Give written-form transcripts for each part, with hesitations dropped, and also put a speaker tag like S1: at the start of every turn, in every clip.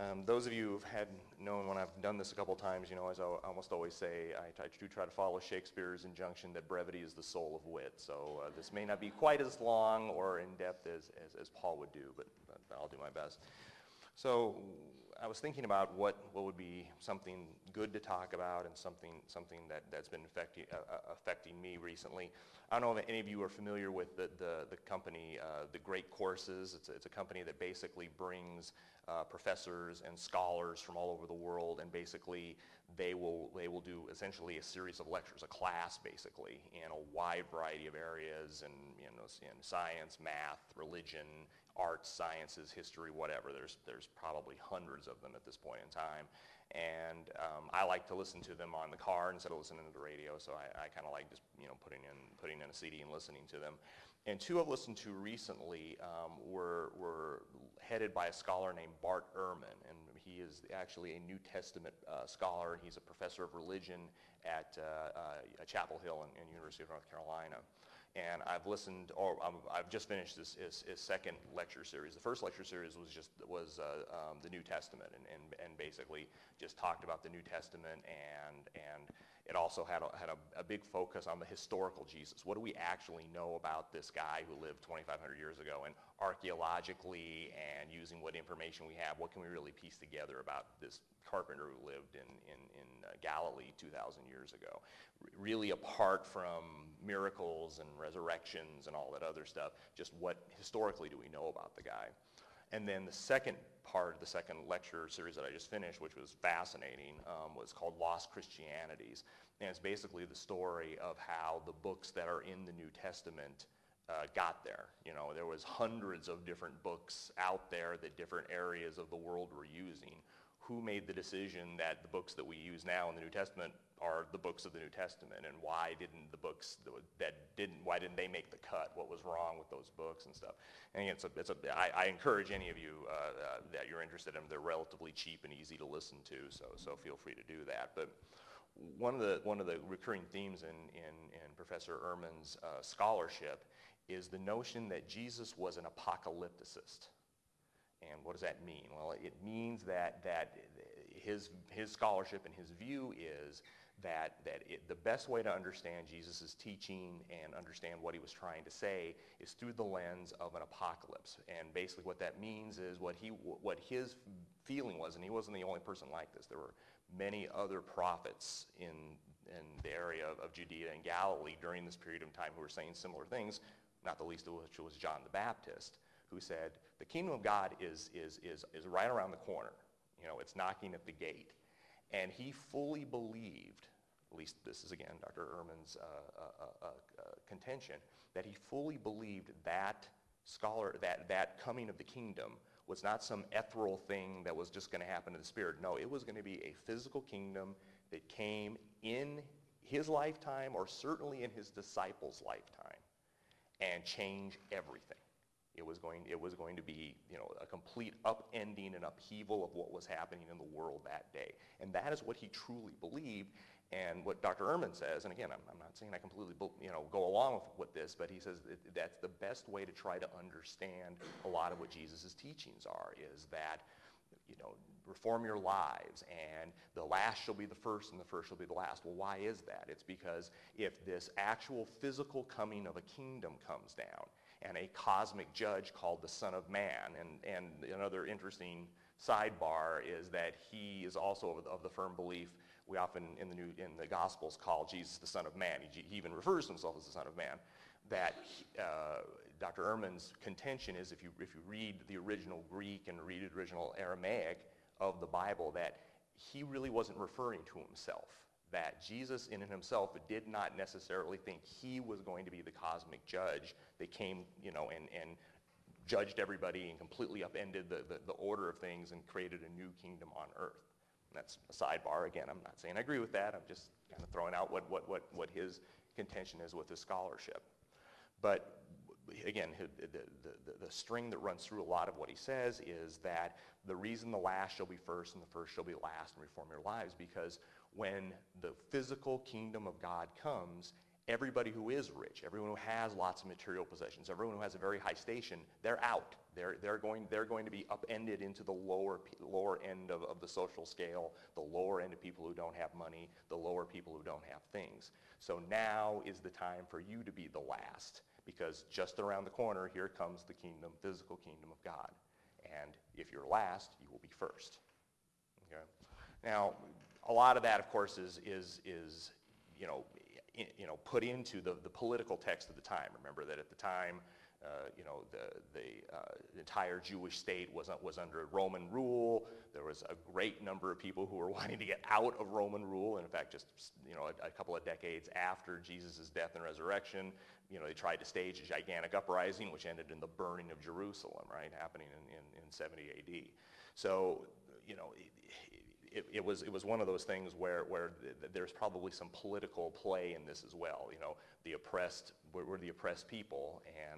S1: Those of you who've had known when I've done this a couple times, as I almost always say, I do try to follow Shakespeare's injunction that brevity is the soul of wit. So this may not be quite as long or in depth as Paul would do, but I'll do my best. So I was thinking about what would be something good to talk about and something that's been affecting me recently. I don't know if any of you are familiar with the company, The Great Courses. It's a company that basically brings professors and scholars from all over the world, and basically they will do essentially a series of lectures, a class basically, in a wide variety of areas, and in science, math, religion, arts, sciences, history, whatever. There's probably hundreds of them at this point in time, and I like to listen to them on the car instead of listening to the radio. So I kind of like just putting in a CD and listening to them. And two I've listened to recently were headed by a scholar named Bart Ehrman, and he is actually a New Testament scholar. He's a professor of religion at Chapel Hill in University of North Carolina. And I've just finished his second lecture series. The first lecture series was the New Testament, and basically just talked about the New Testament, and it also had a big focus on the historical Jesus. What do we actually know about this guy who lived 2,500 years ago? And archaeologically, and using what information we have, what can we really piece together about this carpenter who lived in Galilee 2,000 years ago? Really, apart from miracles and resurrections and all that other stuff, just what historically do we know about the guy? And then the second part, the second lecture series that I just finished, which was fascinating, was called Lost Christianities. And it's basically the story of how the books that are in the New Testament got there. There was hundreds of different books out there that different areas of the world were using. Who made the decision that the books that we use now in the New Testament are the books of the New Testament, and why didn't the books why didn't they make the cut? What was wrong with those books and stuff? And I encourage any of you that you're interested in them. They're relatively cheap and easy to listen to, so feel free to do that. But one of the recurring themes in Professor Ehrman's scholarship is the notion that Jesus was an apocalypticist. And what does that mean? Well, it means that his scholarship and his view is that the best way to understand Jesus' teaching and understand what he was trying to say is through the lens of an apocalypse. And basically what that means is what his feeling was, and he wasn't the only person like this. There were many other prophets in the area of Judea and Galilee during this period of time who were saying similar things, not the least of which was John the Baptist, who said, the kingdom of God is right around the corner. It's knocking at the gate. And he fully believed, at least this is again Dr. Ehrman's contention, that he fully believed that coming of the kingdom was not some ethereal thing that was just going to happen to the Spirit. No, it was going to be a physical kingdom that came in his lifetime, or certainly in his disciples' lifetime, and change everything. It was going to be, a complete upending and upheaval of what was happening in the world that day. And that is what he truly believed. And what Dr. Ehrman says, and again, I'm not saying I completely, go along with this, but he says that's the best way to try to understand a lot of what Jesus' teachings are, is that, reform your lives, and the last shall be the first, and the first shall be the last. Well, why is that? It's because if this actual physical coming of a kingdom comes down, and a cosmic judge called the Son of Man, and another interesting sidebar is that he is also of the firm belief, we often in the Gospels call Jesus the Son of Man. He even refers to himself as the Son of Man. That Dr. Ehrman's contention is, if you read the original Greek and read the original Aramaic of the Bible, that he really wasn't referring to himself. That Jesus in himself did not necessarily think he was going to be the cosmic judge that came, and judged everybody and completely upended the order of things and created a new kingdom on earth. And that's a sidebar. Again, I'm not saying I agree with that. I'm just kind of throwing out what his contention is with his scholarship. But again, the string that runs through a lot of what he says is that the reason the last shall be first and the first shall be last and reform your lives, because when the physical kingdom of God comes, Everybody who is rich, everyone who has lots of material possessions, everyone who has a very high station, they're out. They're going to be upended into the lower end of the social scale, the lower end of people who don't have money, the lower people who don't have things. So now is the time for you to be the last, because just around the corner, here comes the kingdom, physical kingdom of God. And if you're last, you will be first. Okay? Now, a lot of that, of course, is put into the political text of the time. Remember that at the time, the entire Jewish state was under Roman rule. There was a great number of people who were wanting to get out of Roman rule. And in fact, just a couple of decades after Jesus' death and resurrection, they tried to stage a gigantic uprising, which ended in the burning of Jerusalem, right, happening in 70 A.D. So, it was one of those things where there's probably some political play in this as well. The oppressed, we're the oppressed people, and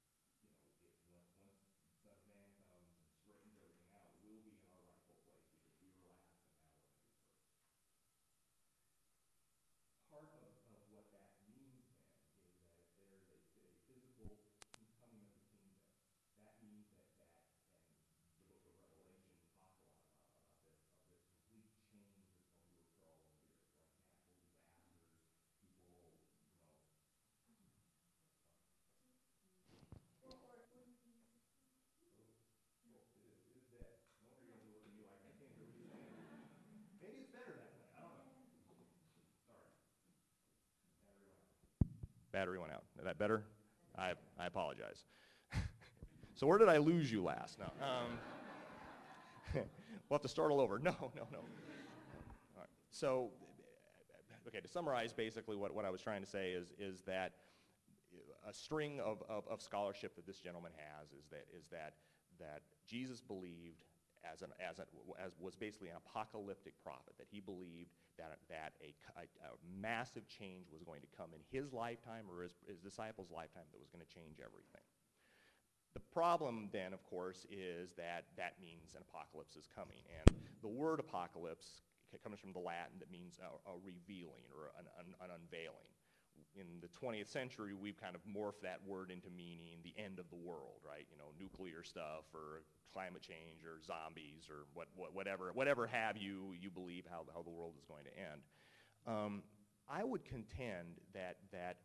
S1: battery went out. Is that better? I apologize. So where did I lose you last? No. We'll have to start all over. No. All right. So, okay, to summarize basically what I was trying to say is that a string of scholarship that this gentleman has is that Jesus believed as was basically an apocalyptic prophet, that he believed that a massive change was going to come in his lifetime or his disciples' lifetime that was going to change everything. The problem then, of course, is that means an apocalypse is coming. And the word apocalypse comes from the Latin that means a revealing or an unveiling. In the 20th century, we've kind of morphed that word into meaning the end of the world, right? Nuclear stuff or climate change or zombies or whatever have you believe how the world is going to end. I would contend that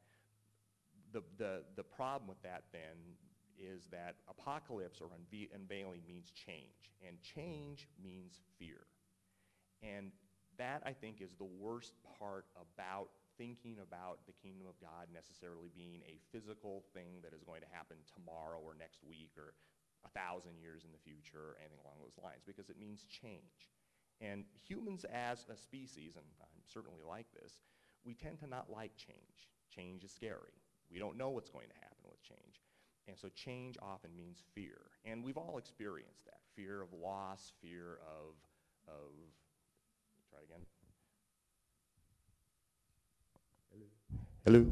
S1: the problem with that then is that apocalypse or unveiling means change, and change means fear. And that, I think, is the worst part about thinking about the kingdom of God necessarily being a physical thing that is going to happen tomorrow or next week or 1,000 years in the future or anything along those lines, because it means change. And humans as a species, and I'm certainly like this, we tend to not like change. Change is scary. We don't know what's going to happen with change. And so change often means fear. And we've all experienced that. Fear of loss, fear of try again. Hello.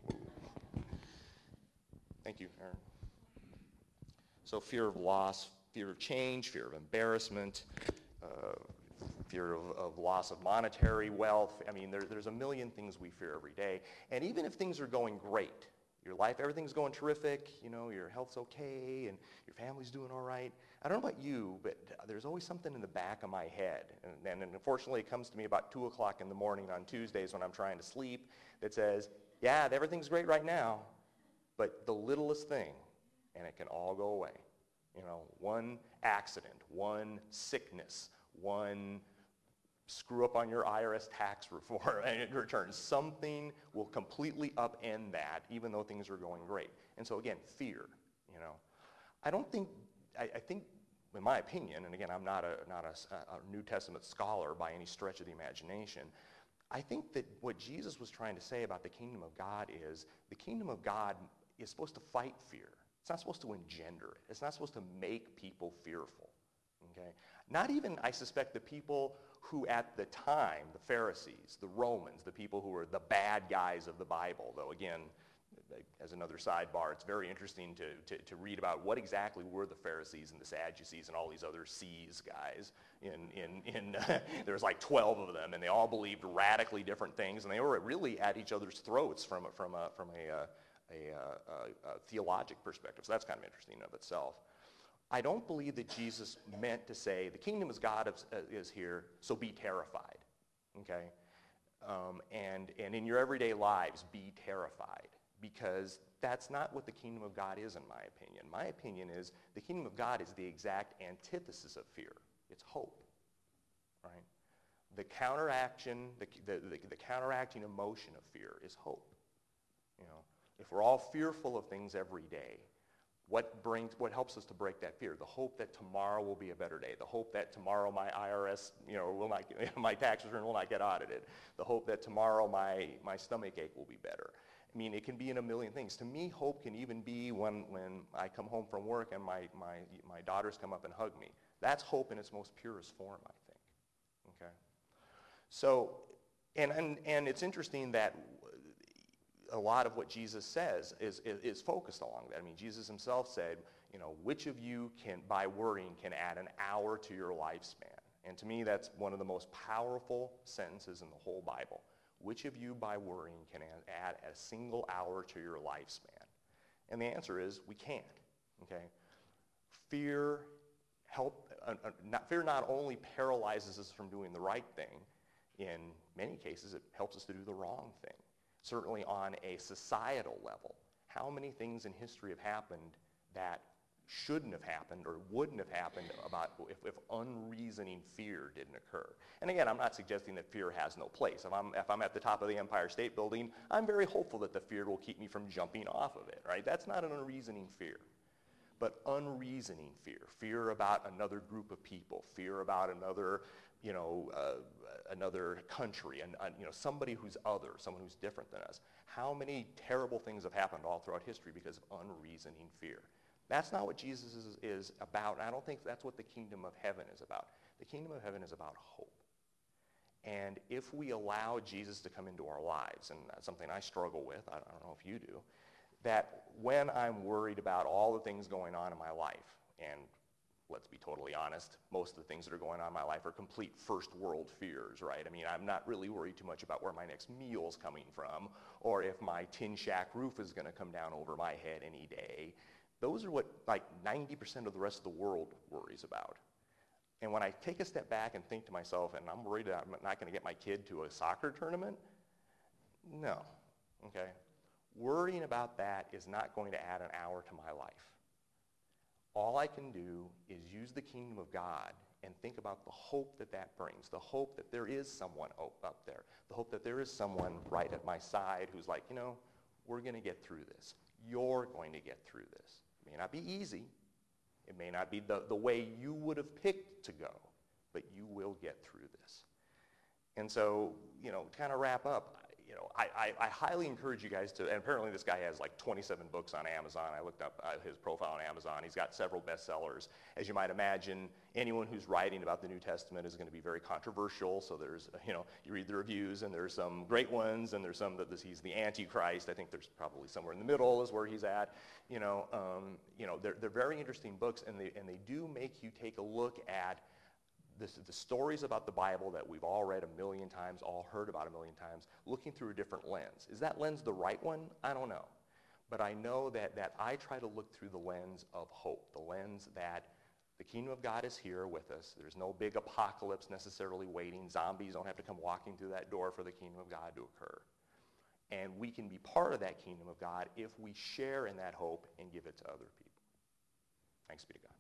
S1: Thank you, Aaron. So fear of loss, fear of change, fear of embarrassment, fear of loss of monetary wealth. I mean, there's a million things we fear every day. And even if things are going great, your life, everything's going terrific, your health's okay, and your family's doing all right. I don't know about you, but there's always something in the back of my head. And unfortunately, it comes to me about 2 o'clock in the morning on Tuesdays when I'm trying to sleep that says, yeah, everything's great right now, but the littlest thing, and it can all go away. One accident, one sickness, one screw up on your IRS tax return. Something will completely upend that, even though things are going great. And so again, fear. I think, in my opinion, and again, I'm not a New Testament scholar by any stretch of the imagination, I think that what Jesus was trying to say about the kingdom of God is the kingdom of God is supposed to fight fear. It's not supposed to engender it. It's not supposed to make people fearful. Okay? Not even, I suspect, the people who at the time, the Pharisees, the Romans, the people who were the bad guys of the Bible, though again, as another sidebar, it's very interesting to read about what exactly were the Pharisees and the Sadducees and all these other C's guys. There's like 12 of them, and they all believed radically different things, and they were really at each other's throats from a theologic perspective. So that's kind of interesting in of itself. I don't believe that Jesus meant to say, the kingdom of God is here, so be terrified, okay? And in your everyday lives, be terrified, because that's not what the kingdom of God is, in my opinion. My opinion is the kingdom of God is the exact antithesis of fear. It's hope, right? The counteraction, the counteracting emotion of fear is hope. You know, if we're all fearful of things every day, what helps us to break that fear? The hope that tomorrow will be a better day. The hope that tomorrow my IRS, will not my tax return will not get audited. The hope that tomorrow my stomach ache will be better. I mean, it can be in a million things. To me, hope can even be when I come home from work and my daughters come up and hug me. That's hope in its most purest form, I think. Okay. So, and it's interesting that a lot of what Jesus says is focused along that. I mean, Jesus himself said, which of you by worrying can add an hour to your lifespan? And to me, that's one of the most powerful sentences in the whole Bible. Which of you by worrying can add a single hour to your lifespan? And the answer is we can't, okay? Fear not only paralyzes us from doing the right thing, in many cases it helps us to do the wrong thing. Certainly on a societal level, how many things in history have happened that shouldn't have happened or wouldn't have happened if unreasoning fear didn't occur? And again, I'm not suggesting that fear has no place. If I'm at the top of the Empire State Building, I'm very hopeful that the fear will keep me from jumping off of it, right? That's not an unreasoning fear. But unreasoning fear about another group of people, fear about another, another country, and somebody who's other, someone who's different than us. How many terrible things have happened all throughout history because of unreasoning fear? That's not what Jesus is about, and I don't think that's what the kingdom of heaven is about. The kingdom of heaven is about hope. And if we allow Jesus to come into our lives, and that's something I struggle with, I don't know if you do, that when I'm worried about all the things going on in my life, and let's be totally honest, most of the things that are going on in my life are complete first world fears, right? I mean, I'm not really worried too much about where my next meal's coming from, or if my tin shack roof is going to come down over my head any day. Those are what like 90% of the rest of the world worries about. And when I take a step back and think to myself, and I'm worried that I'm not going to get my kid to a soccer tournament, no, okay? Worrying about that is not going to add an hour to my life. All I can do is use the kingdom of God and think about the hope that that brings, the hope that there is someone up there, the hope that there is someone right at my side who's like, we're going to get through this. You're going to get through this. It may not be easy. It may not be the way you would have picked to go, but you will get through this. And so, to kind of wrap up, I highly encourage you guys to, and apparently this guy has like 27 books on Amazon. I looked up his profile on Amazon. He's got several bestsellers. As you might imagine, anyone who's writing about the New Testament is going to be very controversial. So there's, you read the reviews, and there's some great ones, and there's some that he's the Antichrist. I think there's probably somewhere in the middle is where he's at. They're very interesting books, and they do make you take a look at the stories about the Bible that we've all read a million times, all heard about a million times, looking through a different lens. Is that lens the right one? I don't know. But I know that I try to look through the lens of hope, the lens that the kingdom of God is here with us. There's no big apocalypse necessarily waiting. Zombies don't have to come walking through that door for the kingdom of God to occur. And we can be part of that kingdom of God if we share in that hope and give it to other people. Thanks be to God.